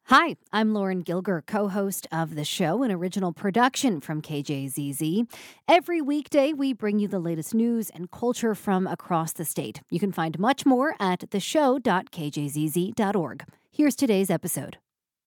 Hi, I'm Lauren Gilger, co-host of the show, an original production from KJZZ. Every weekday, we bring you the latest news and culture from across the state. You can find much more at theshow.kjzz.org. Here's today's episode.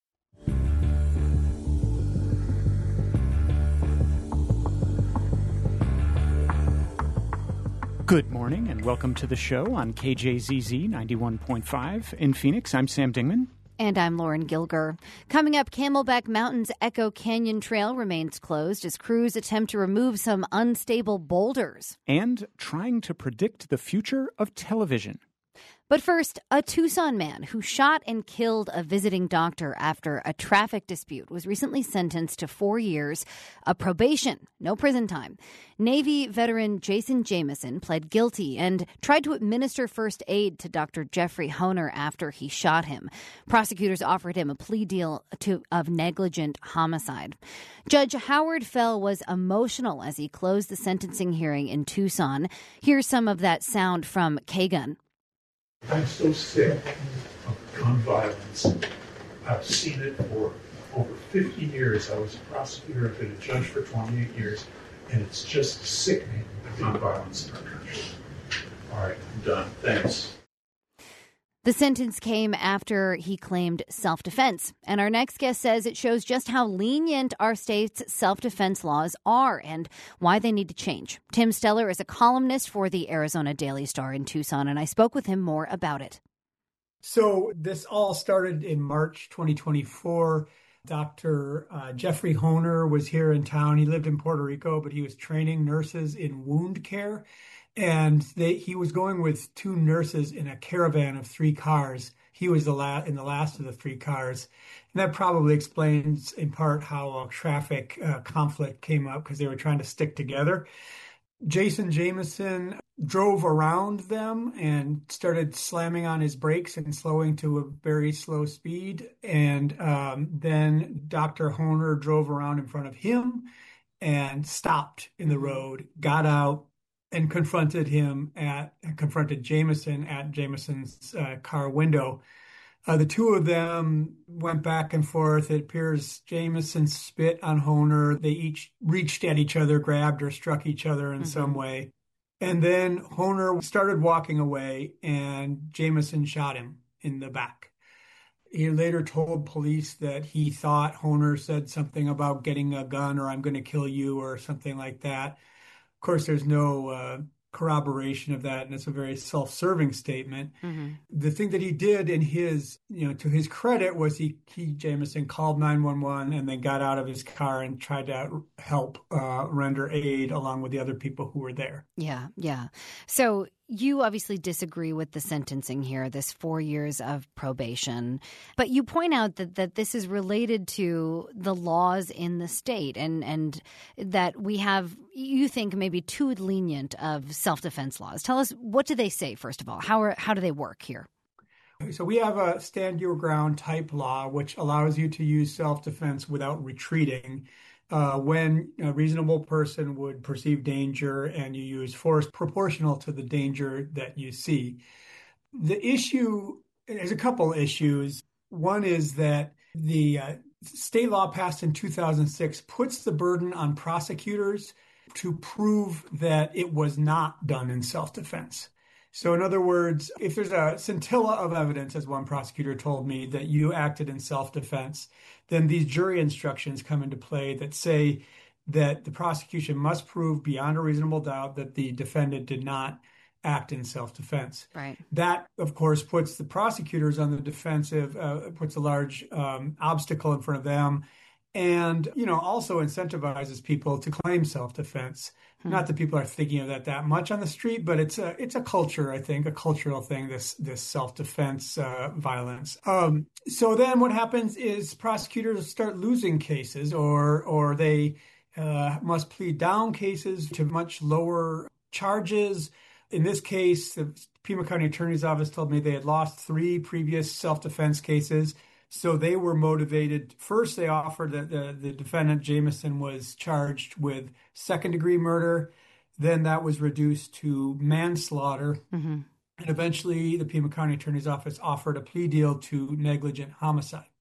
Good morning and welcome to the show on KJZZ 91.5 in Phoenix. I'm Sam Dingman. And I'm Lauren Gilger. Coming up, Camelback Mountain's Echo Canyon Trail remains closed as crews attempt to remove some unstable boulders. And trying to predict the future of television. But first, a Tucson man who shot and killed a visiting doctor after a traffic dispute was recently sentenced to 4 years of probation, no prison time. Navy veteran Jason Jamison pled guilty and tried to administer first aid to Dr. Jeffrey Honer after he shot him. Prosecutors offered him a plea deal of negligent homicide. Judge Howard Fell was emotional as he closed the sentencing hearing in Tucson. Here's some of that sound from Kagan. I'm so sick of gun violence. I've seen it for over 50 years. I was a prosecutor, I've been a judge for 28 years, and it's just sickening, the gun violence in our country. All right, I'm done. Thanks. The sentence came after he claimed self-defense. And our next guest says it shows just how lenient our state's self-defense laws are and why they need to change. Tim Steller is a columnist for the Arizona Daily Star in Tucson, and I spoke with him more about it. So this all started in March 2024. Dr. Jeffrey Honer was here in town. He lived in Puerto Rico, but he was training nurses in wound care. And he was going with two nurses in a caravan of 3 cars. He was in the last of the 3 cars. And that probably explains in part how a traffic conflict came up because they were trying to stick together. Jason Jamison drove around them and started slamming on his brakes and slowing to a very slow speed. And then Dr. Honer drove around in front of him and stopped in the road, got out, and confronted Jamison at Jamison's car window. The two of them went back and forth. It appears Jamison spit on Honer. They each reached at each other, grabbed or struck each other in some way. And then Honer started walking away and Jamison shot him in the back. He later told police that he thought Honer said something about getting a gun or I'm going to kill you or something like that. Of course, there's no corroboration of that, and it's a very self-serving statement. The thing that he did in his, to his credit, was Jamison called 911 and then got out of his car and tried to help render aid along with the other people who were there. Yeah. So you obviously disagree with the sentencing here, this 4 years of probation, but you point out that this is related to the laws in the state and that we have, you think, maybe too lenient of self-defense laws. Tell us, what do they say, first of all? How do they work here? So we have a stand your ground type law, which allows you to use self-defense without retreating. When a reasonable person would perceive danger and you use force proportional to the danger that you see. The issue, there's a couple issues. One is that the state law passed in 2006 puts the burden on prosecutors to prove that it was not done in self-defense. So in other words, if there's a scintilla of evidence, as one prosecutor told me, that you acted in self-defense, then these jury instructions come into play that say that the prosecution must prove beyond a reasonable doubt that the defendant did not act in self-defense. Right. That, of course, puts the prosecutors on the defensive, puts a large obstacle in front of them, and, also incentivizes people to claim self-defense. Not that people are thinking of that much on the street, but it's a culture, I think, a cultural thing, this self-defense violence. So then what happens is prosecutors start losing cases or they must plead down cases to much lower charges. In this case, the Pima County Attorney's Office told me they had lost 3 previous self-defense cases. So they were motivated. First, they offered that the defendant, Jamison, was charged with second-degree murder. Then that was reduced to manslaughter. And eventually, the Pima County Attorney's Office offered a plea deal to negligent homicide.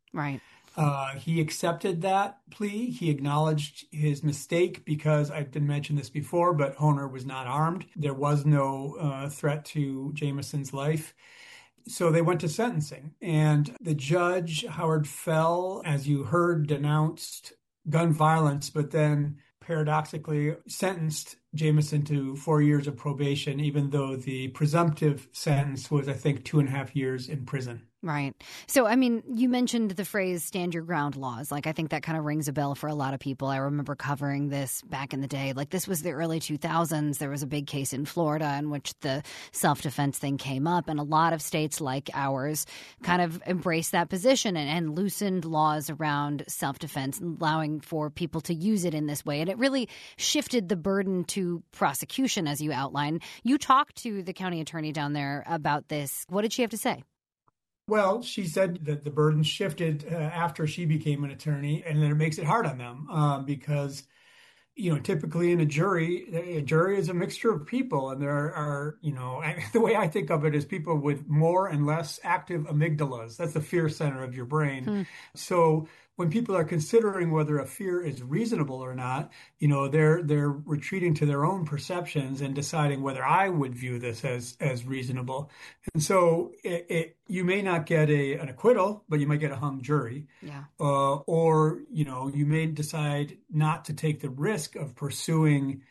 Right. He accepted that plea. He acknowledged his mistake because I didn't mention this before, but Hohner was not armed. There was no threat to Jamison's life. So they went to sentencing. And the judge, Howard Fell, as you heard, denounced gun violence, but then paradoxically sentenced Jamison to 4 years of probation, even though the presumptive sentence was, I think, 2.5 years in prison. Right. So, I mean, you mentioned the phrase stand your ground laws. Like, I think that kind of rings a bell for a lot of people. I remember covering this back in the day. Like, this was the early 2000s. There was a big case in Florida in which the self-defense thing came up. And a lot of states like ours kind of embraced that position and loosened laws around self-defense, allowing for people to use it in this way. And it really shifted the burden to prosecution, as you outlined. You talked to the county attorney down there about this. What did she have to say? Well, she said that the burden shifted after she became an attorney, and then it makes it hard on them because, typically in a jury is a mixture of people, and there are, the way I think of it is people with more and less active amygdalas. That's the fear center of your brain. So when people are considering whether a fear is reasonable or not, they're retreating to their own perceptions and deciding whether I would view this as reasonable. And so you may not get an acquittal, but you might get a hung jury. Yeah. Or you may decide not to take the risk of pursuing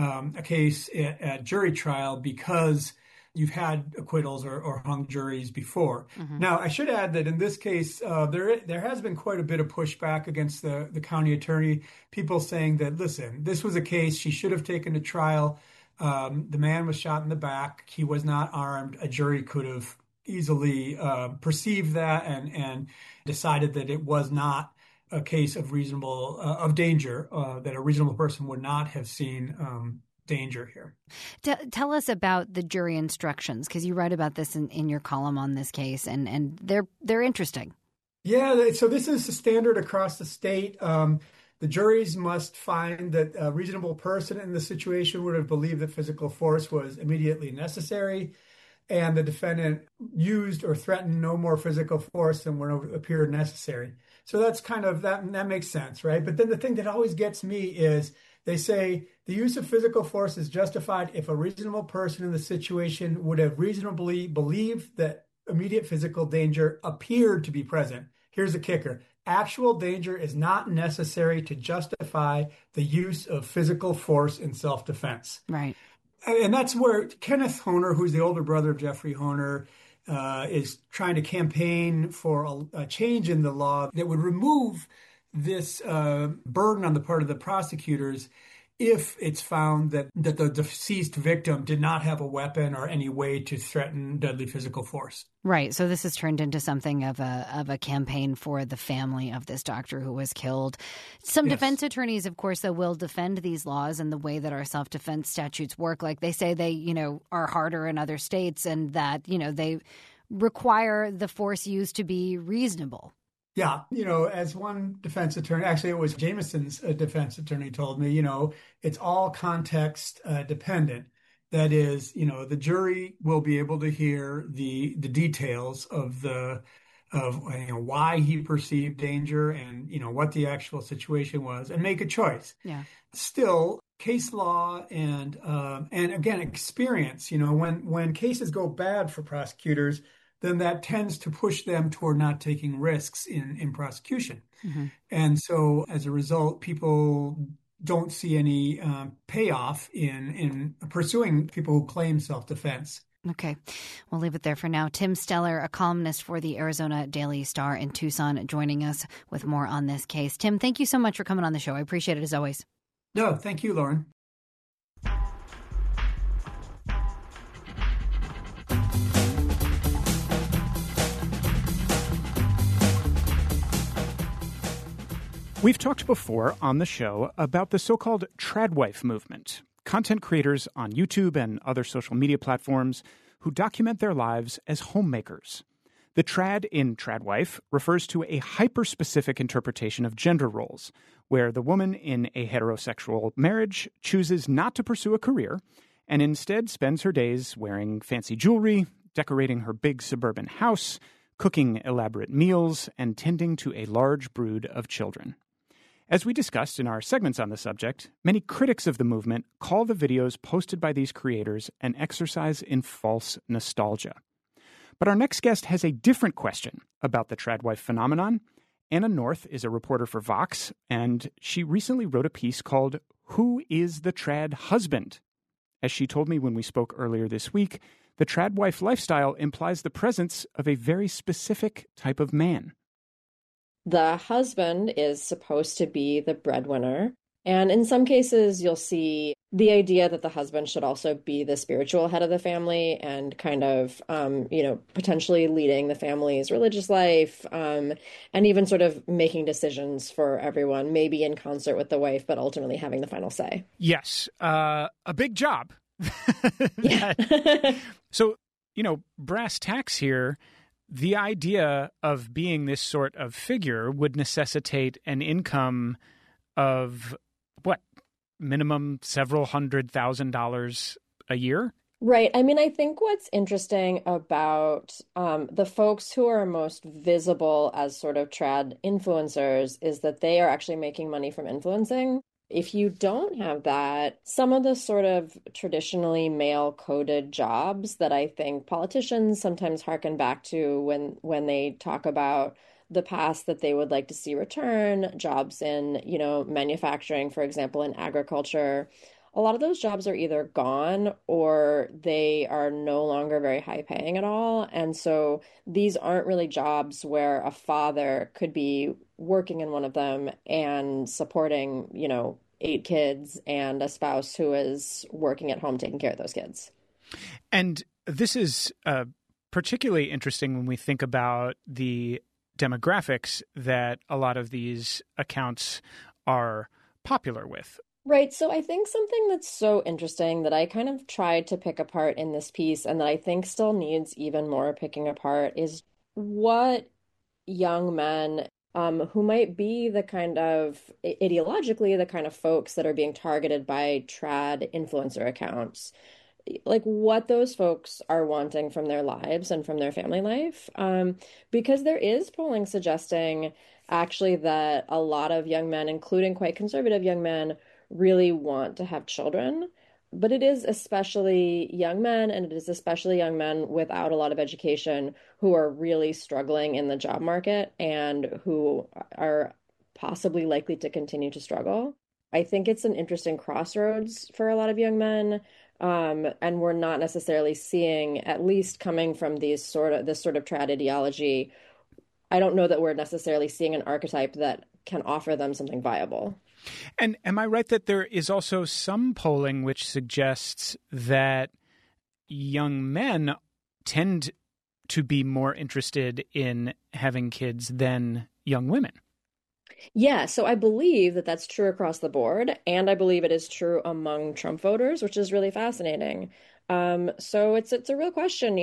a case at jury trial because you've had acquittals or hung juries before. Mm-hmm. Now, I should add that in this case, there has been quite a bit of pushback against the county attorney, people saying that, listen, this was a case she should have taken to trial. The man was shot in the back. He was not armed. A jury could have easily perceived that and decided that it was not a case of danger, that a reasonable person would not have seen danger here. Tell us about the jury instructions, because you write about this in your column on this case, and they're interesting. Yeah, so this is the standard across the state. The juries must find that a reasonable person in the situation would have believed that physical force was immediately necessary, and the defendant used or threatened no more physical force than would appear necessary. So that's kind of, that makes sense, right? But then the thing that always gets me is they say the use of physical force is justified if a reasonable person in the situation would have reasonably believed that immediate physical danger appeared to be present. Here's the kicker. Actual danger is not necessary to justify the use of physical force in self-defense. Right. And that's where Kenneth Hohner, who's the older brother of Jeffrey Hohner, is trying to campaign for a change in the law that would remove this burden on the part of the prosecutors if it's found that the deceased victim did not have a weapon or any way to threaten deadly physical force. Right. So this has turned into something of a campaign for the family of this doctor who was killed. Some defense attorneys, of course, though, will defend these laws and the way that our self-defense statutes work. Like they say they, are harder in other states and that, they require the force used to be reasonable. Yeah. As one defense attorney, actually it was Jamison's defense attorney told me, it's all context dependent. That is, the jury will be able to hear the details of why he perceived danger and, what the actual situation was and make a choice. Yeah. Still, case law and again, experience, when cases go bad for prosecutors, then that tends to push them toward not taking risks in prosecution. Mm-hmm. And so as a result, people don't see any payoff in pursuing people who claim self-defense. Okay. We'll leave it there for now. Tim Steller, a columnist for the Arizona Daily Star in Tucson, joining us with more on this case. Tim, thank you so much for coming on the show. I appreciate it as always. No, thank you, Lauren. We've talked before on the show about the so-called tradwife movement, content creators on YouTube and other social media platforms who document their lives as homemakers. The trad in tradwife refers to a hyper-specific interpretation of gender roles, where the woman in a heterosexual marriage chooses not to pursue a career and instead spends her days wearing fancy jewelry, decorating her big suburban house, cooking elaborate meals, and tending to a large brood of children. As we discussed in our segments on the subject, many critics of the movement call the videos posted by these creators an exercise in false nostalgia. But our next guest has a different question about the tradwife phenomenon. Anna North is a reporter for Vox, and she recently wrote a piece called "Who is the Trad Husband?" As she told me when we spoke earlier this week, the tradwife lifestyle implies the presence of a very specific type of man. The husband is supposed to be the breadwinner. And in some cases, you'll see the idea that the husband should also be the spiritual head of the family and kind of, potentially leading the family's religious life, and even sort of making decisions for everyone, maybe in concert with the wife, but ultimately having the final say. Yes, a big job. Yeah. So, brass tacks here. The idea of being this sort of figure would necessitate an income of minimum several $100,000 a year? Right. I mean, I think what's interesting about the folks who are most visible as sort of trad influencers is that they are actually making money from influencing. If you don't have that, some of the sort of traditionally male-coded jobs that I think politicians sometimes harken back to when they talk about the past that they would like to see return, jobs in, manufacturing, for example, in agriculture, a lot of those jobs are either gone or they are no longer very high paying at all. And so these aren't really jobs where a father could be working in one of them and supporting, 8 kids and a spouse who is working at home taking care of those kids. And this is particularly interesting when we think about the demographics that a lot of these accounts are popular with. Right. So I think something that's so interesting that I kind of tried to pick apart in this piece and that I think still needs even more picking apart is what young men who might be the kind of ideologically the kind of folks that are being targeted by trad influencer accounts, like what those folks are wanting from their lives and from their family life. Because there is polling suggesting actually that a lot of young men, including quite conservative young men, really want to have children. But it is especially young men, and it is especially young men without a lot of education who are really struggling in the job market and who are possibly likely to continue to struggle. I think it's an interesting crossroads for a lot of young men. And we're not necessarily seeing, at least coming from this sort of trad ideology, I don't know that we're necessarily seeing an archetype that can offer them something viable. And am I right that there is also some polling which suggests that young men tend to be more interested in having kids than young women? Yeah, so I believe that that's true across the board, and I believe it is true among Trump voters, which is really fascinating. So it's a real question,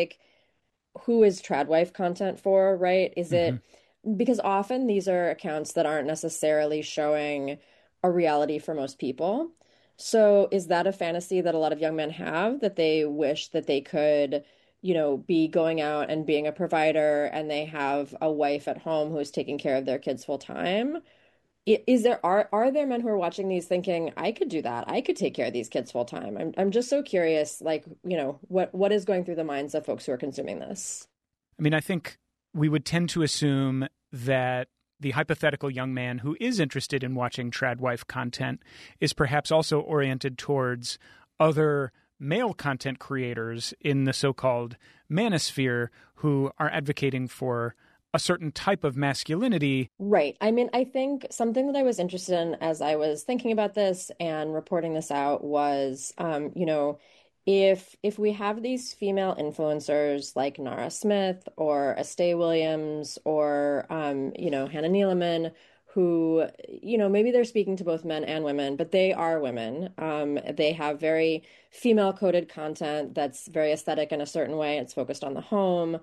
who is tradwife content for, right? Is it because often these are accounts that aren't necessarily showing a reality for most people. So is that a fantasy that a lot of young men have, that they wish that they could, be going out and being a provider and they have a wife at home who's taking care of their kids full time? Are there men who are watching these thinking, I could do that. I could take care of these kids full time. I'm just so curious, what is going through the minds of folks who are consuming this? I mean, I think we would tend to assume that the hypothetical young man who is interested in watching tradwife content is perhaps also oriented towards other male content creators in the so-called manosphere who are advocating for a certain type of masculinity. Right. I mean, I think something that I was interested in as I was thinking about this and reporting this out was, if we have these female influencers like Nara Smith or Estee Williams or, Hannah Neeleman, who, maybe they're speaking to both men and women, but they are women. They have very female-coded content that's very aesthetic in a certain way. It's focused on the home.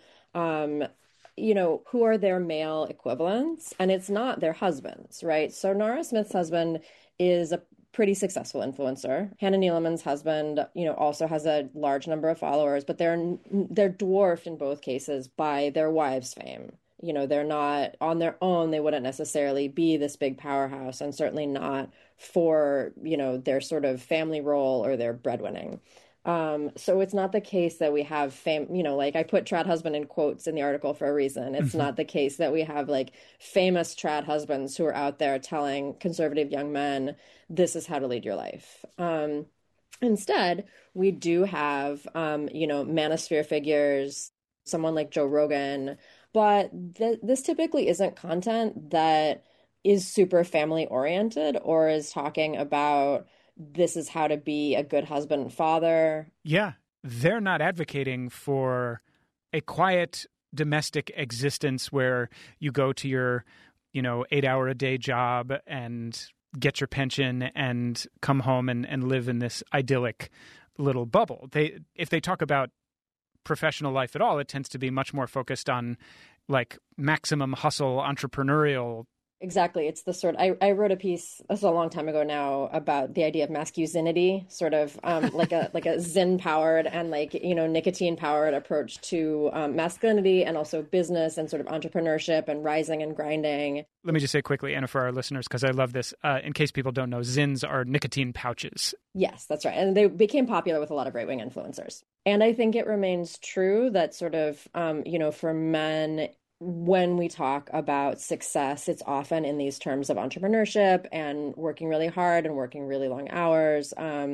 Who are their male equivalents? And it's not their husbands, right? So Nara Smith's husband is a pretty successful influencer. Hannah Neeleman's husband, also has a large number of followers, but they're dwarfed in both cases by their wives' fame. They're not on their own. They wouldn't necessarily be this big powerhouse, and certainly not for, their sort of family role or their breadwinning. So it's not the case that we have fame, like I put trad husband in quotes in the article for a reason. It's not the case that we have like famous trad husbands who are out there telling conservative young men, this is how to lead your life. Instead, we do have, manosphere figures, someone like Joe Rogan, but this typically isn't content that is super family oriented or is talking about this is how to be a good husband and father. Yeah, they're not advocating for a quiet domestic existence where you go to your, 8-hour-a-day job and get your pension and come home and live in this idyllic little bubble. If they talk about professional life at all, it tends to be much more focused on like maximum hustle, entrepreneurial. Exactly. It's the sort I wrote a piece, this is a long time ago now, about the idea of masculinity, sort of like a Zen powered and nicotine powered approach to masculinity and also business and sort of entrepreneurship and rising and grinding. Let me just say quickly, Anna, for our listeners, because I love this, in case people don't know, Zins are nicotine pouches. Yes, that's right. And they became popular with a lot of right-wing influencers. And I think it remains true that sort of, for men, when we talk about success, it's often in these terms of entrepreneurship and working really hard and working really long hours,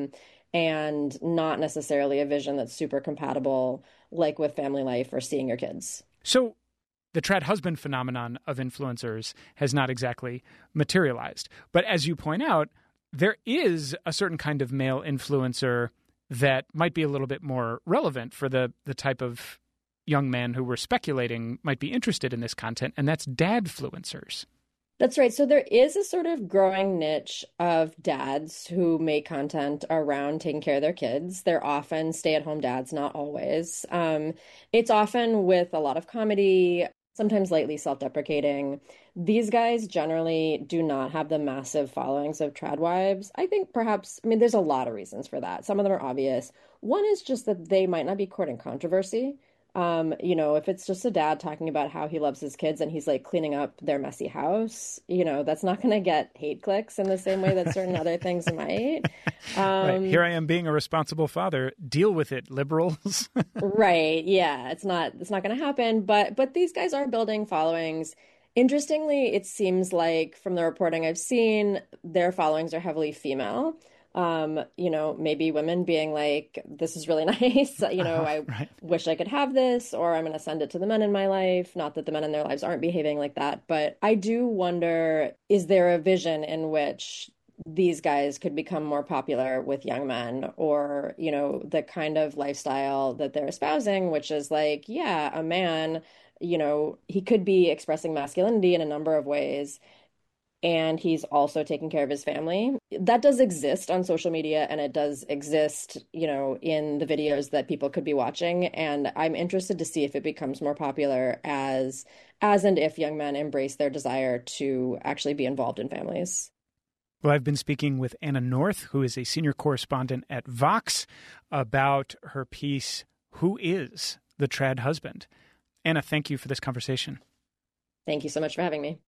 and not necessarily a vision that's super compatible, like with family life or seeing your kids. So the trad husband phenomenon of influencers has not exactly materialized. But as you point out, there is a certain kind of male influencer that might be a little bit more relevant for the type of young man who we're speculating might be interested in this content, and that's dadfluencers. That's right. So there is a sort of growing niche of dads who make content around taking care of their kids. They're often stay-at-home dads, not always. It's often with a lot of comedy, sometimes lightly self-deprecating. These guys generally do not have the massive followings of trad wives. I think there's a lot of reasons for that. Some of them are obvious. One is just that they might not be courting controversy. If it's just a dad talking about how he loves his kids and he's like cleaning up their messy house, that's not going to get hate clicks in the same way that certain other things might. Right. Here I am being a responsible father. Deal with it, liberals. Right. Yeah. It's not going to happen. But these guys are building followings. Interestingly, it seems like from the reporting I've seen, their followings are heavily female. Maybe women being like, this is really nice. I right. wish I could have this, or I'm going to send it to the men in my life. Not that the men in their lives aren't behaving like that, but I do wonder, is there a vision in which these guys could become more popular with young men, or, the kind of lifestyle that they're espousing, which is like, yeah, a man, he could be expressing masculinity in a number of ways, and he's also taking care of his family. That does exist on social media, and it does exist, in the videos that people could be watching. And I'm interested to see if it becomes more popular as and if young men embrace their desire to actually be involved in families. Well, I've been speaking with Anna North, who is a senior correspondent at Vox, about her piece, Who is the Trad Husband? Anna, thank you for this conversation. Thank you so much for having me.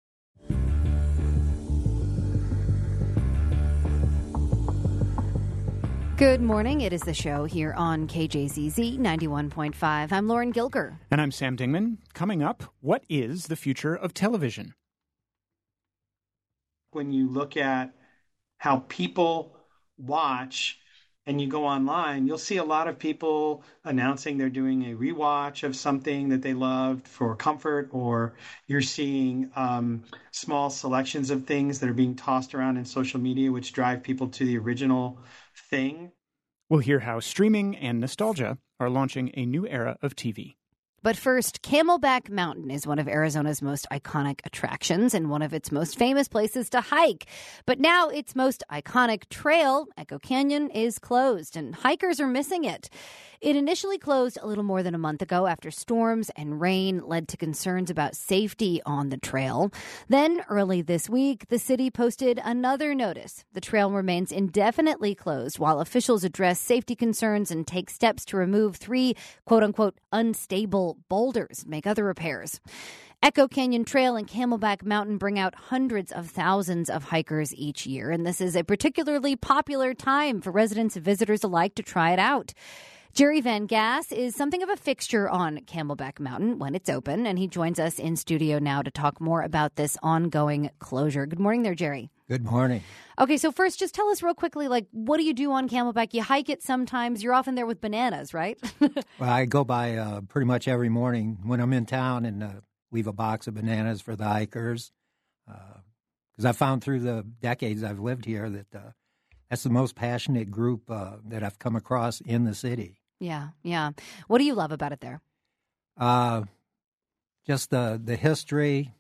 Good morning. It is the show here on KJZZ 91.5. I'm Lauren Gilger. And I'm Sam Dingman. Coming up, what is the future of television? When you look at how people watch and you go online, you'll see a lot of people announcing they're doing a rewatch of something that they loved for comfort, or you're seeing small selections of things that are being tossed around in social media, which drive people to the original thing. We'll hear how streaming and nostalgia are launching a new era of TV. But first, Camelback Mountain is one of Arizona's most iconic attractions and one of its most famous places to hike. But now its most iconic trail, Echo Canyon, is closed, and hikers are missing it. It initially closed a little more than a month ago after storms and rain led to concerns about safety on the trail. Then, early this week, the city posted another notice. The trail remains indefinitely closed while officials address safety concerns and take steps to remove 3, quote-unquote, unstable boulders and make other repairs. Echo Canyon Trail and Camelback Mountain bring out hundreds of thousands of hikers each year, and this is a particularly popular time for residents and visitors alike to try it out. Jerry Van Gass is something of a fixture on Camelback Mountain when it's open, and he joins us in studio now to talk more about this ongoing closure. Good morning there, Jerry. Good morning. Okay, so first, just tell us real quickly, what do you do on Camelback? You hike it sometimes. You're often there with bananas, right? Well, I go by pretty much every morning when I'm in town and leave a box of bananas for the hikers. Because I found through the decades I've lived here that that's the most passionate group that I've come across in the city. Yeah. What do you love about it there? Just the history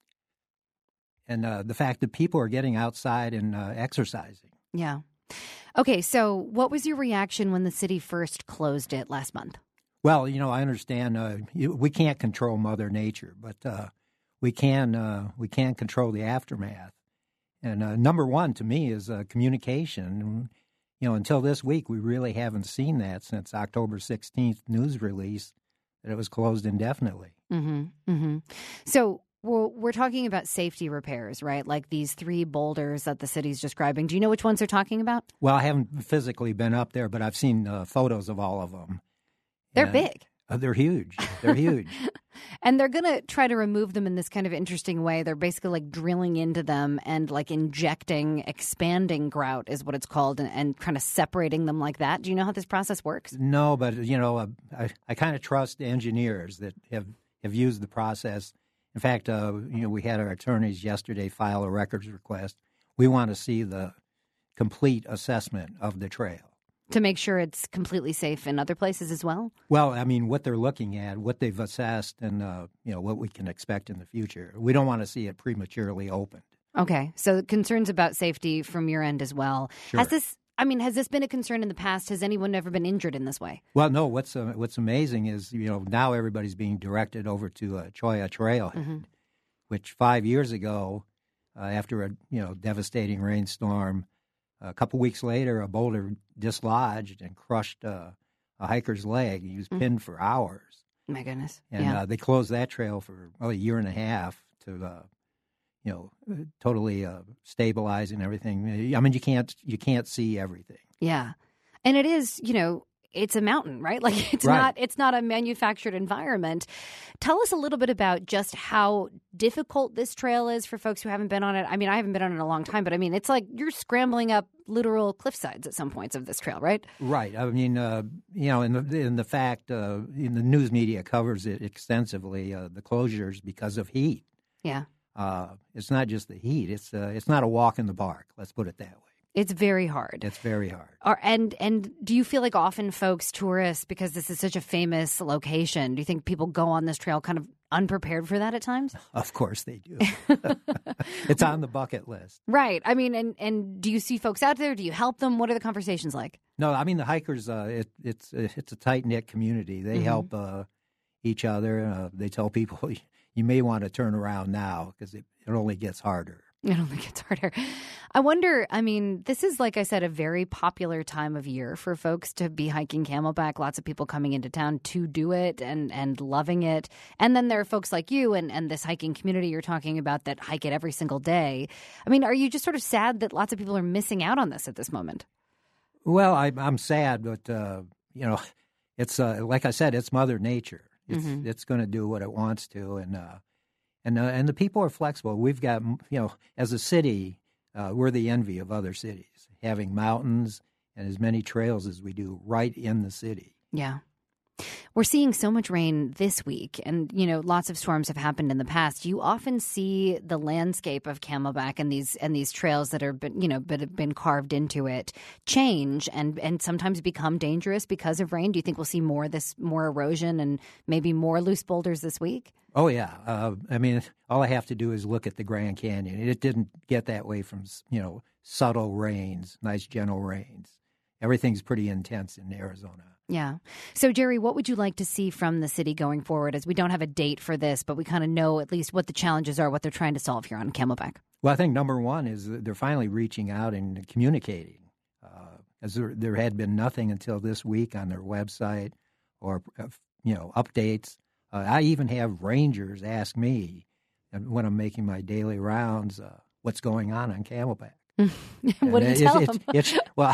and the fact that people are getting outside and exercising. Yeah. Okay, so what was your reaction when the city first closed it last month? Well, I understand we can't control Mother Nature, but we can control the aftermath. And number one to me is communication. Until this week, we really haven't seen that since October 16th news release that it was closed indefinitely. So we're talking about safety repairs, right? Like these 3 boulders that the city's describing. Do you know which ones they're talking about? Well, I haven't physically been up there, but I've seen photos of all of them. They're big. They're huge. They're huge. And they're going to try to remove them in this kind of interesting way. They're basically drilling into them and injecting expanding grout is what it's called and kind of separating them like that. Do you know how this process works? No, but, I kind of trust engineers that have used the process. In fact, we had our attorneys yesterday file a records request. We want to see the complete assessment of the trail. To make sure it's completely safe in other places as well? Well, I mean, what they're looking at, what they've assessed, and, what we can expect in the future. We don't want to see it prematurely opened. Okay. So concerns about safety from your end as well. Sure. Has this been a concern in the past? Has anyone ever been injured in this way? Well, no. What's amazing is, now everybody's being directed over to Cholla Trailhead, which 5 years ago, after a, devastating rainstorm, a couple weeks later, a boulder dislodged and crushed a hiker's leg. He was pinned for hours. My goodness. And they closed that trail for a year and a half to, totally stabilizing everything. I mean, you can't see everything. Yeah. And it is, it's a mountain, right? It's not a manufactured environment. Tell us a little bit about just how difficult this trail is for folks who haven't been on it. I mean, I haven't been on it in a long time, but I mean, it's like you're scrambling up literal cliff sides at some points of this trail, right? Right. I mean, in the fact, in the news media covers it extensively, the closures because of heat. Yeah. It's not just the heat. It's not a walk in the park. Let's put it that way. It's very hard. It's very hard. And do you feel like often folks, tourists, because this is such a famous location, do you think people go on this trail kind of unprepared for that at times? Of course they do. It's on the bucket list. Right. I mean, and do you see folks out there? Do you help them? What are the conversations like? No, I mean, the hikers, it's a tight-knit community. They help each other. They tell people, you may want to turn around now because it only gets harder. It only gets harder. I wonder, I mean, this is, like I said, a very popular time of year for folks to be hiking Camelback. Lots of people coming into town to do it and loving it. And then there are folks like you and this hiking community you're talking about that hike it every single day. I mean, are you just sort of sad that lots of people are missing out on this at this moment? Well, I'm sad, but, it's like I said, it's Mother Nature. It's going to do what it wants to, and the people are flexible. We've got, as a city, we're the envy of other cities, having mountains and as many trails as we do right in the city. Yeah. We're seeing so much rain this week, and lots of storms have happened in the past. You often see the landscape of Camelback and these trails that have been carved into it change and sometimes become dangerous because of rain. Do you think we'll see more erosion and maybe more loose boulders this week? Oh yeah, all I have to do is look at the Grand Canyon. It didn't get that way from subtle rains, nice gentle rains. Everything's pretty intense in Arizona. Yeah. So, Jerry, what would you like to see from the city going forward, as we don't have a date for this, but we kind of know at least what the challenges are, what they're trying to solve here on Camelback? Well, I think number one is they're finally reaching out and communicating, as there had been nothing until this week on their website or, updates. I even have rangers ask me when I'm making my daily rounds, what's going on Camelback. What do you tell them?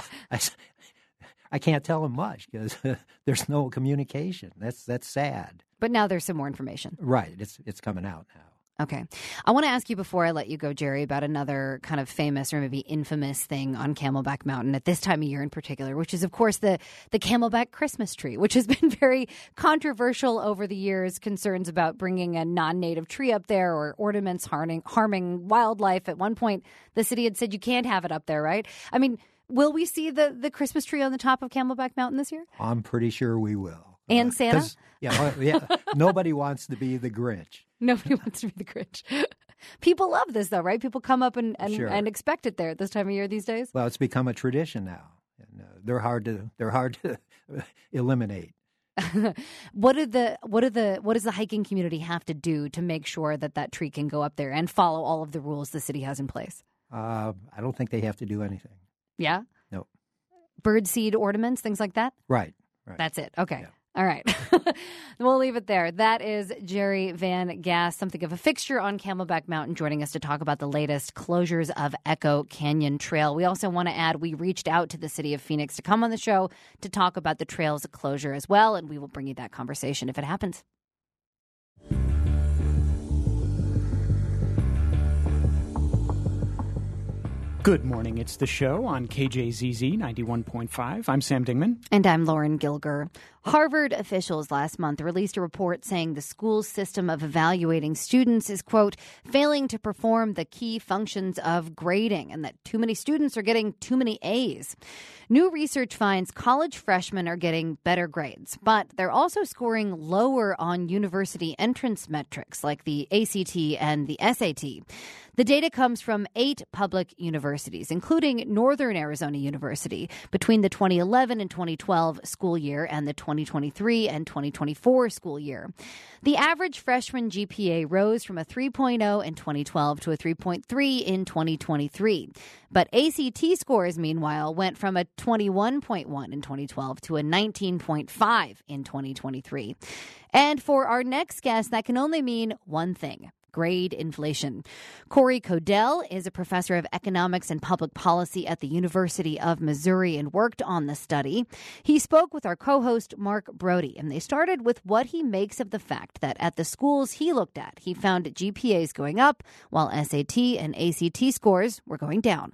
I can't tell them much because there's no communication. That's sad. But now there's some more information. Right. It's coming out now. Okay. I want to ask you before I let you go, Jerry, about another kind of famous or maybe infamous thing on Camelback Mountain at this time of year in particular, which is, of course, the Camelback Christmas tree, which has been very controversial over the years, concerns about bringing a non-native tree up there or ornaments harming wildlife. At one point, the city had said you can't have it up there, right? I mean, will we see the Christmas tree on the top of Camelback Mountain this year? I'm pretty sure we will. And Santa? Yeah. Nobody wants to be the Grinch. Nobody wants to be the Grinch. People love this, though, right? People come up and Sure. and expect it there at this time of year these days. Well, it's become a tradition now, and they're hard to eliminate. What does the hiking community have to do to make sure that tree can go up there and follow all of the rules the city has in place? I don't think they have to do anything. Yeah? No. Birdseed ornaments, things like that? Right. That's it. Okay. Yeah. All right. We'll leave it there. That is Jerry Van Gass, something of a fixture on Camelback Mountain, joining us to talk about the latest closures of Echo Canyon Trail. We also want to add we reached out to the city of Phoenix to come on the show to talk about the trail's closure as well, and we will bring you that conversation if it happens. Good morning. It's the show on KJZZ 91.5. I'm Sam Dingman. And I'm Lauren Gilger. Harvard officials last month released a report saying the school's system of evaluating students is, quote, failing to perform the key functions of grading, and that too many students are getting too many A's. New research finds college freshmen are getting better grades, but they're also scoring lower on university entrance metrics like the ACT and the SAT. The data comes from 8 public universities, including Northern Arizona University, between the 2011 and 2012 school year and the 2023 and 2024 school year. The average freshman GPA rose from a 3.0 in 2012 to a 3.3 in 2023. But ACT scores, meanwhile, went from a 21.1 in 2012 to a 19.5 in 2023. And for our next guest, that can only mean one thing: grade inflation. Corey Codell is a professor of economics and public policy at the University of Missouri and worked on the study. He spoke with our co-host Mark Brody, and they started with what he makes of the fact that at the schools he looked at, he found GPAs going up while SAT and ACT scores were going down.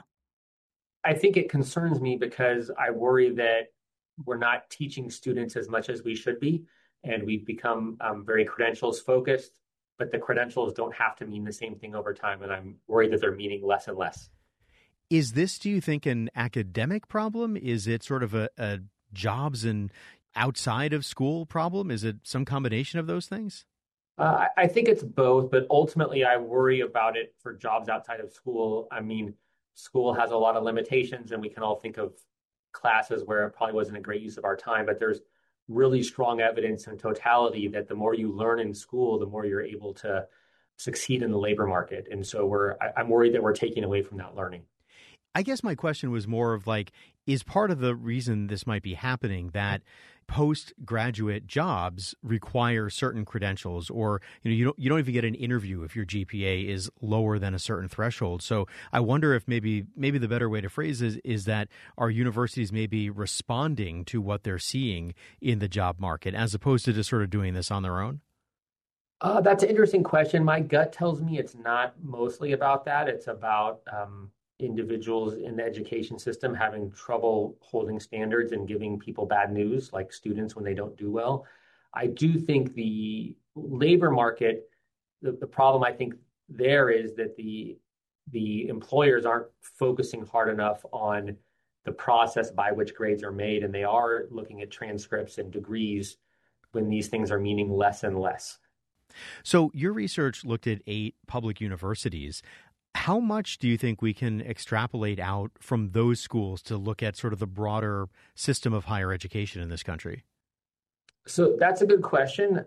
I think it concerns me because I worry that we're not teaching students as much as we should be, and we've become very credentials focused. But the credentials don't have to mean the same thing over time, and I'm worried that they're meaning less and less. Is this, do you think, an academic problem? Is it sort of a jobs and outside of school problem? Is it some combination of those things? I think it's both, but ultimately I worry about it for jobs outside of school. I mean, school has a lot of limitations, and we can all think of classes where it probably wasn't a great use of our time, but there's really strong evidence in totality that the more you learn in school, the more you're able to succeed in the labor market. And so I'm worried that we're taking away from that learning. I guess my question was more of like, is part of the reason this might be happening that postgraduate jobs require certain credentials, or you don't even get an interview if your GPA is lower than a certain threshold. So I wonder if maybe the better way to phrase it is that our universities may be responding to what they're seeing in the job market as opposed to just sort of doing this on their own. That's an interesting question. My gut tells me it's not mostly about that. It's about individuals in the education system having trouble holding standards and giving people bad news, like students when they don't do well. I do think the labor market, the problem I think there is that the employers aren't focusing hard enough on the process by which grades are made, and they are looking at transcripts and degrees when these things are meaning less and less. So your research looked at 8 public universities. How much do you think we can extrapolate out from those schools to look at sort of the broader system of higher education in this country? So that's a good question.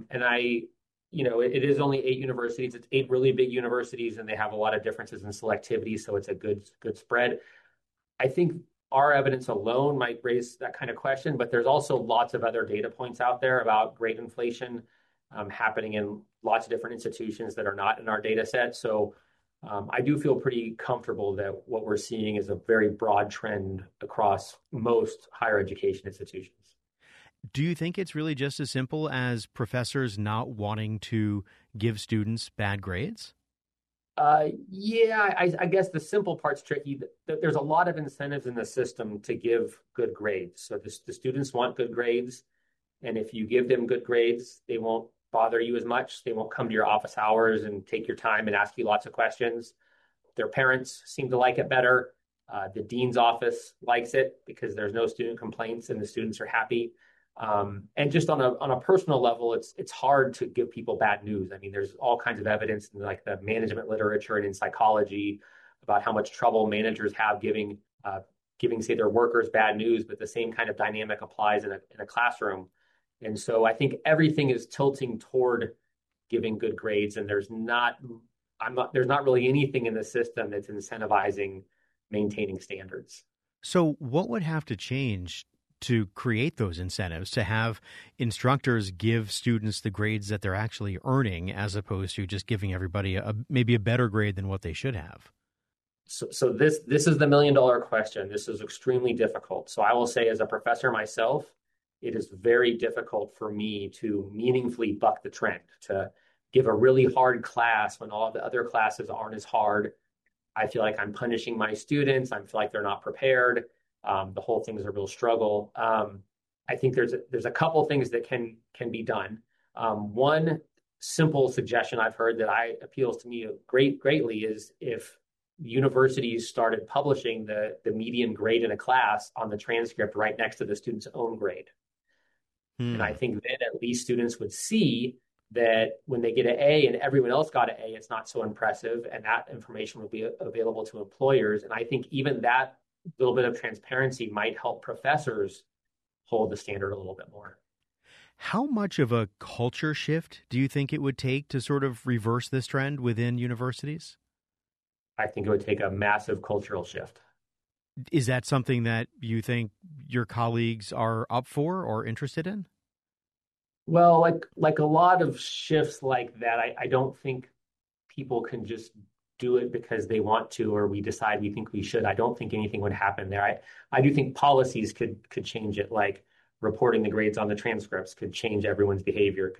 It is only 8 universities. It's 8 really big universities, and they have a lot of differences in selectivity. So it's a good spread. I think our evidence alone might raise that kind of question, but there's also lots of other data points out there about grade inflation happening in lots of different institutions that are not in our data set. So I do feel pretty comfortable that what we're seeing is a very broad trend across most higher education institutions. Do you think it's really just as simple as professors not wanting to give students bad grades? Yeah, I guess the simple part's tricky. There's a lot of incentives in the system to give good grades. So the students want good grades. And if you give them good grades, they won't bother you as much. They won't come to your office hours and take your time and ask you lots of questions. Their parents seem to like it better. The dean's office likes it because there's no student complaints and the students are happy. And just on a personal level, it's hard to give people bad news. I mean, there's all kinds of evidence in like the management literature and in psychology about how much trouble managers have giving say their workers bad news, but the same kind of dynamic applies in a classroom. And so I think everything is tilting toward giving good grades, and there's not really anything in the system that's incentivizing maintaining standards. So what would have to change to create those incentives, to have instructors give students the grades that they're actually earning, as opposed to just giving everybody maybe a better grade than what they should have? So this is the $1 million question. This is extremely difficult. So I will say, as a professor myself, it is very difficult for me to meaningfully buck the trend, to give a really hard class when all the other classes aren't as hard. I feel like I'm punishing my students. I feel like they're not prepared. The whole thing is a real struggle. I think there's a couple things that can be done. One simple suggestion I've heard that appeals to me greatly is if universities started publishing the median grade in a class on the transcript right next to the student's own grade. And I think then at least students would see that when they get an A and everyone else got an A, it's not so impressive, and that information will be available to employers. And I think even that little bit of transparency might help professors hold the standard a little bit more. How much of a culture shift do you think it would take to sort of reverse this trend within universities? I think it would take a massive cultural shift. Is that something that you think your colleagues are up for or interested in? Well, like a lot of shifts like that, I don't think people can just do it because they want to, or we decide we think we should. I don't think anything would happen there. I do think policies could change it, like reporting the grades on the transcripts could change everyone's behavior.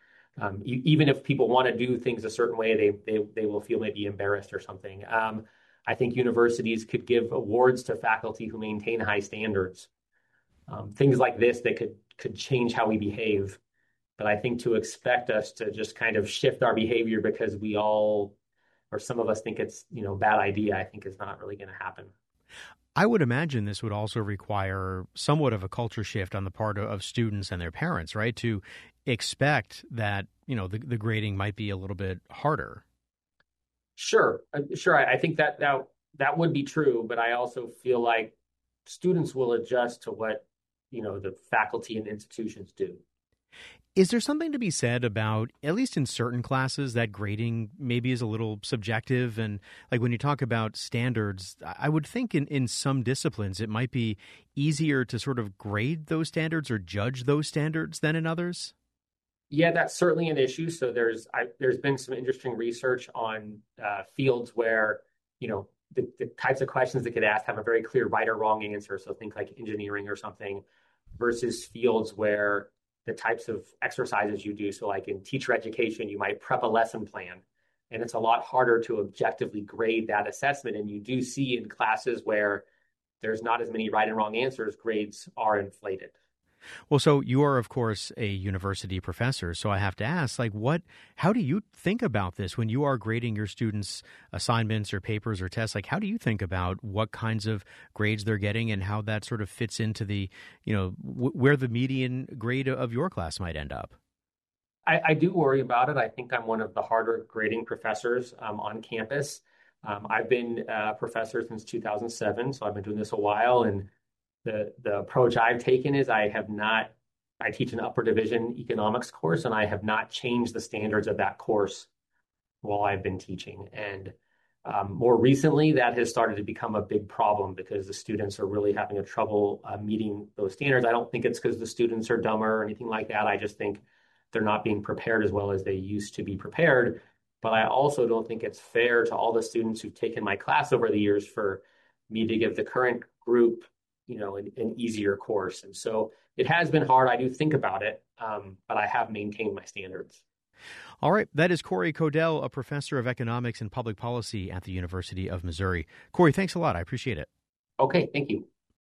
Even if people want to do things a certain way, they will feel maybe embarrassed or something. I think universities could give awards to faculty who maintain high standards. Things like this that could change how we behave. But I think to expect us to just kind of shift our behavior because we all, or some of us think it's, a bad idea, I think is not really going to happen. I would imagine this would also require somewhat of a culture shift on the part of students and their parents, right? To expect that, the grading might be a little bit harder. Sure. I think that would be true, but I also feel like students will adjust to what, the faculty and institutions do. Is there something to be said about, at least in certain classes, that grading maybe is a little subjective? And like when you talk about standards, I would think in some disciplines it might be easier to sort of grade those standards or judge those standards than in others? Yeah, that's certainly an issue. So there's been some interesting research on fields where, the types of questions that get asked have a very clear right or wrong answer. So think like engineering or something, versus fields where the types of exercises you do. So like in teacher education, you might prep a lesson plan, and it's a lot harder to objectively grade that assessment. And you do see in classes where there's not as many right and wrong answers, grades are inflated. Well, so you are, of course, a university professor. So I have to ask, how do you think about this when you are grading your students' assignments or papers or tests? Like, how do you think about what kinds of grades they're getting and how that sort of fits into the, where the median grade of your class might end up? I do worry about it. I think I'm one of the harder grading professors on campus. I've been a professor since 2007, so I've been doing this a while. And the approach I've taken is I teach an upper division economics course, and I have not changed the standards of that course while I've been teaching. And more recently, that has started to become a big problem because the students are really having a trouble meeting those standards. I don't think it's because the students are dumber or anything like that. I just think they're not being prepared as well as they used to be prepared. But I also don't think it's fair to all the students who've taken my class over the years for me to give the current group an easier course. And so it has been hard. I do think about it, but I have maintained my standards. All right. That is Corey Codell, a professor of economics and public policy at the University of Missouri. Corey, thanks a lot. I appreciate it. Okay. Thank you.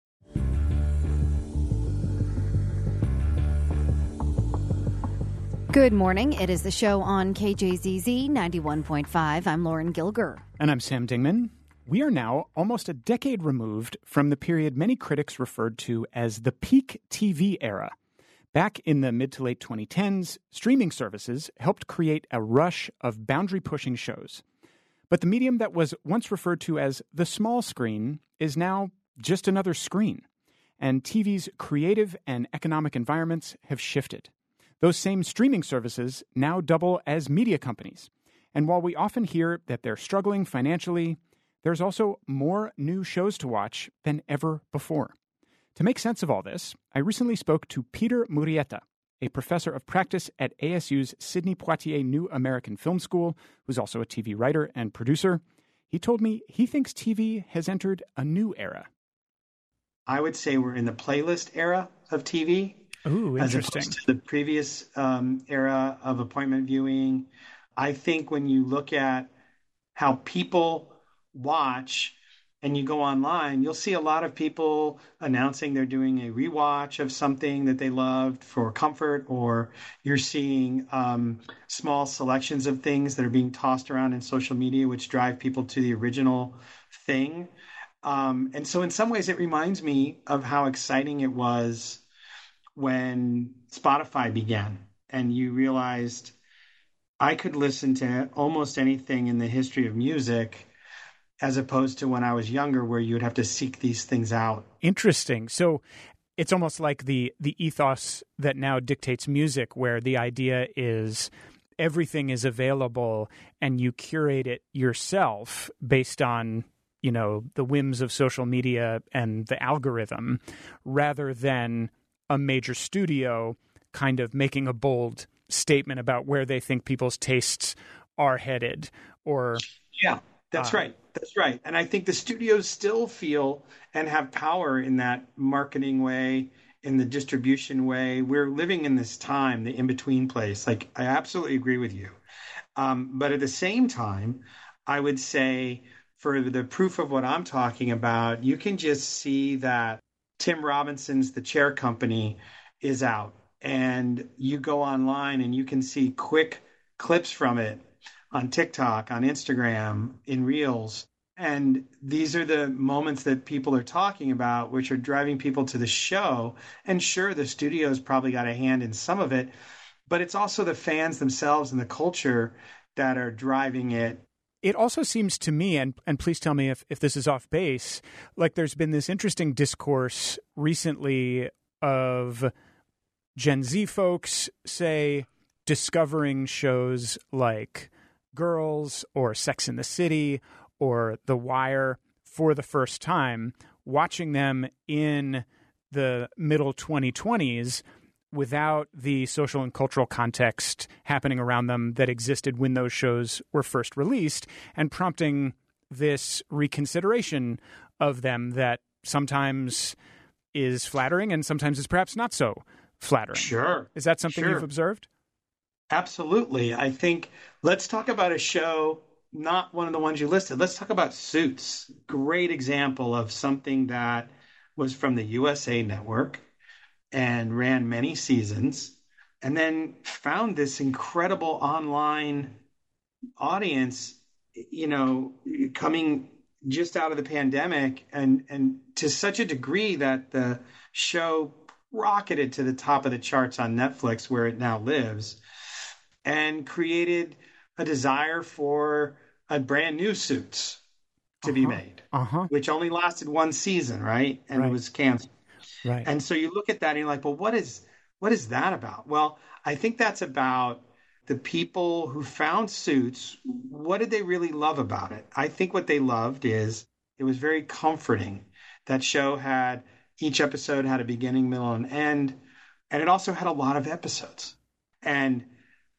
Good morning. It is the show on KJZZ 91.5. I'm Lauren Gilger. And I'm Sam Dingman. We are now almost a decade removed from the period many critics referred to as the peak TV era. Back in the mid to late 2010s, streaming services helped create a rush of boundary-pushing shows. But the medium that was once referred to as the small screen is now just another screen. And TV's creative and economic environments have shifted. Those same streaming services now double as media companies. And while we often hear that they're struggling financially, there's also more new shows to watch than ever before. To make sense of all this, I recently spoke to Peter Murrieta, a professor of practice at ASU's Sidney Poitier New American Film School, who's also a TV writer and producer. He told me he thinks TV has entered a new era. I would say we're in the playlist era of TV. Ooh, interesting. As opposed to the previous era of appointment viewing. I think when you look at how people watch and you go online, you'll see a lot of people announcing they're doing a rewatch of something that they loved for comfort, or you're seeing small selections of things that are being tossed around in social media, which drive people to the original thing. And so in some ways, it reminds me of how exciting it was when Spotify began and you realized I could listen to almost anything in the history of music, as opposed to when I was younger, where you'd have to seek these things out. Interesting. So it's almost like the ethos that now dictates music, where the idea is everything is available and you curate it yourself based on, the whims of social media and the algorithm, rather than a major studio kind of making a bold statement about where they think people's tastes are headed. Or yeah, that's right. That's right. And I think the studios still feel and have power in that marketing way, in the distribution way. We're living in this time, the in-between place. I absolutely agree with you. But at the same time, I would say for the proof of what I'm talking about, you can just see that Tim Robinson's The Chair Company is out, and you go online and you can see quick clips from it on TikTok, on Instagram, in Reels. And these are the moments that people are talking about, which are driving people to the show. And sure, the studio's probably got a hand in some of it, but it's also the fans themselves and the culture that are driving it. It also seems to me, and please tell me if this is off base, like there's been this interesting discourse recently of Gen Z folks, say, discovering shows like Girls or Sex and the City or The Wire for the first time, watching them in the middle 2020s without the social and cultural context happening around them that existed when those shows were first released, and prompting this reconsideration of them that sometimes is flattering and sometimes is perhaps not so flattering. Sure. Is that something you've observed? Absolutely. I think let's talk about a show, not one of the ones you listed. Let's talk about Suits. Great example of something that was from the USA Network and ran many seasons, and then found this incredible online audience, coming just out of the pandemic, and to such a degree that the show rocketed to the top of the charts on Netflix, where it now lives, and created a desire for a brand new Suits to be made, which only lasted one season, right? And it was canceled. Right. And so you look at that and you're like, well, what is that about? Well, I think that's about the people who found Suits. What did they really love about it? I think what they loved is it was very comforting. That show each episode had a beginning, middle, and end, and it also had a lot of episodes. And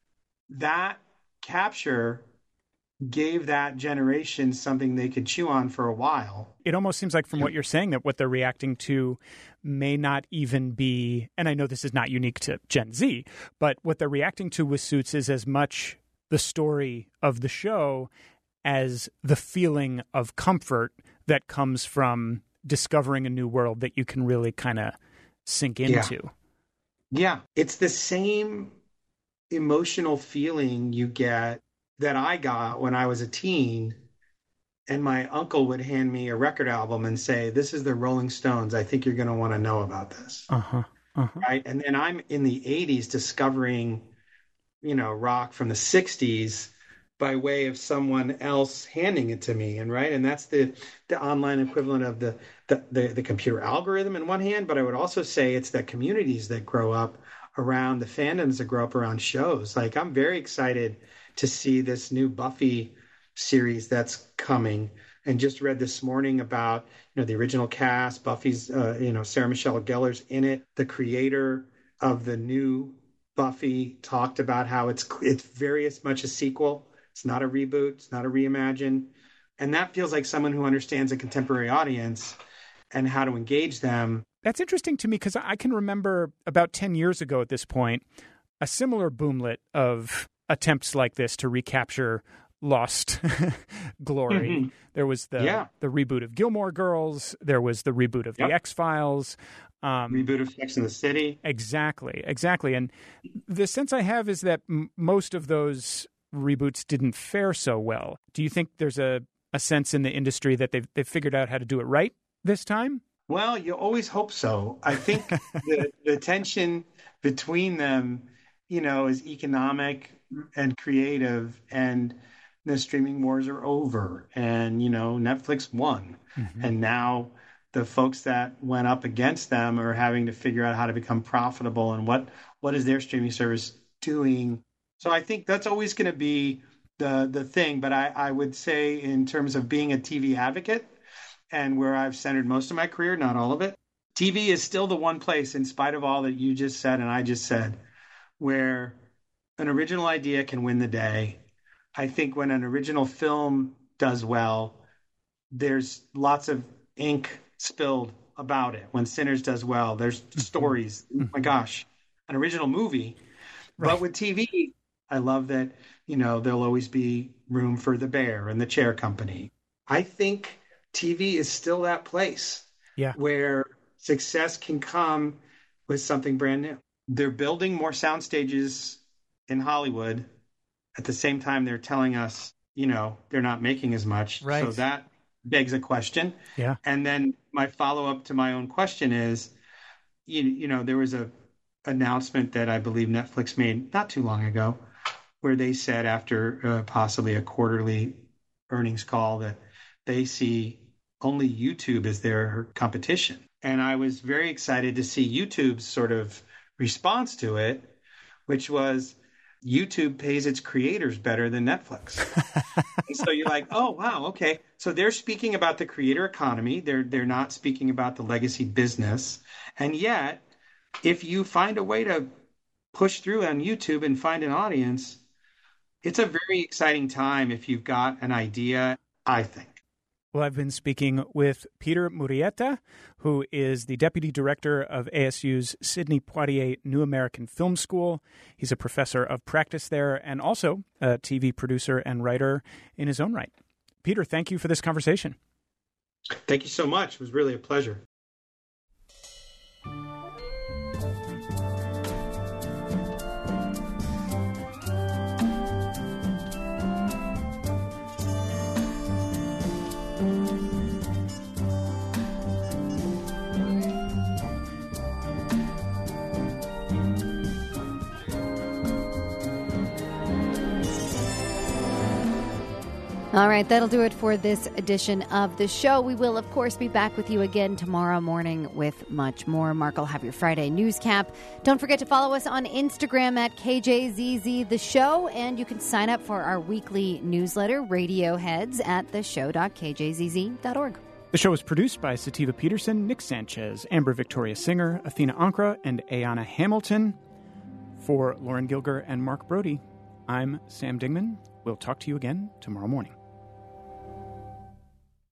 that capture gave that generation something they could chew on for a while. It almost seems like from what you're saying that what they're reacting to may not even be, and I know this is not unique to Gen Z, but what they're reacting to with Suits is as much the story of the show as the feeling of comfort that comes from discovering a new world that you can really kind of sink into. Yeah, it's the same emotional feeling you get that I got when I was a teen, and my uncle would hand me a record album and say, "This is the Rolling Stones. I think you're going to want to know about this." Right? And then I'm in the 80s discovering, rock from the 60s by way of someone else handing it to me. And that's the online equivalent of the computer algorithm in one hand, but I would also say it's the communities that grow up around the fandoms that grow up around shows. Like, I'm very excited to see this new Buffy series that's coming, and just read this morning about, the original cast. Buffy's, Sarah Michelle Gellar's in it. The creator of the new Buffy talked about how it's very much a sequel. It's not a reboot. It's not a reimagine. And that feels like someone who understands a contemporary audience and how to engage them. That's interesting to me, because I can remember about 10 years ago at this point, a similar boomlet of attempts like this to recapture lost glory. Mm-hmm. There was the reboot of Gilmore Girls. There was the reboot of The X-Files. Reboot of Sex and the City. Exactly. And the sense I have is that most of those reboots didn't fare so well. Do you think there's a sense in the industry that they've figured out how to do it right this time? Well, you always hope so. I think the tension between them, is economic and creative, and the streaming wars are over, and Netflix won, and now the folks that went up against them are having to figure out how to become profitable, and what is their streaming service doing. So I think that's always going to be the thing. But I would say, in terms of being a TV advocate, and where I've centered most of my career, not all of it, TV is still the one place, in spite of all that you just said and I just said, where an original idea can win the day. I think when an original film does well, there's lots of ink spilled about it. When Sinners does well, there's stories. Oh my gosh, an original movie. Right. But with TV, I love that, there'll always be room for The Bear and The Chair Company. I think TV is still that place where success can come with something brand new. They're building more sound stages in Hollywood. At the same time, they're telling us, they're not making as much. Right. So that begs a question. Yeah. And then my follow-up to my own question is, there was a announcement that I believe Netflix made not too long ago, where they said, after possibly a quarterly earnings call, that they see only YouTube as their competition. And I was very excited to see YouTube's sort of response to it, which was, YouTube pays its creators better than Netflix. And so you're like, oh, wow, okay. So they're speaking about the creator economy. They're not speaking about the legacy business. And yet, if you find a way to push through on YouTube and find an audience, it's a very exciting time if you've got an idea, I think. Well, I've been speaking with Peter Murrieta, who is the Deputy Director of ASU's Sidney Poitier New American Film School. He's a professor of practice there and also a TV producer and writer in his own right. Peter, thank you for this conversation. Thank you so much. It was really a pleasure. All right, that'll do it for this edition of the show. We will, of course, be back with you again tomorrow morning with much more. Mark will have your Friday news cap. Don't forget to follow us on Instagram at KJZZ The Show, and you can sign up for our weekly newsletter, Radioheads, at theshow.kjzz.org. The show is produced by Sativa Peterson, Nick Sanchez, Amber Victoria Singer, Athena Ankra, and Ayana Hamilton. For Lauren Gilger and Mark Brody, I'm Sam Dingman. We'll talk to you again tomorrow morning.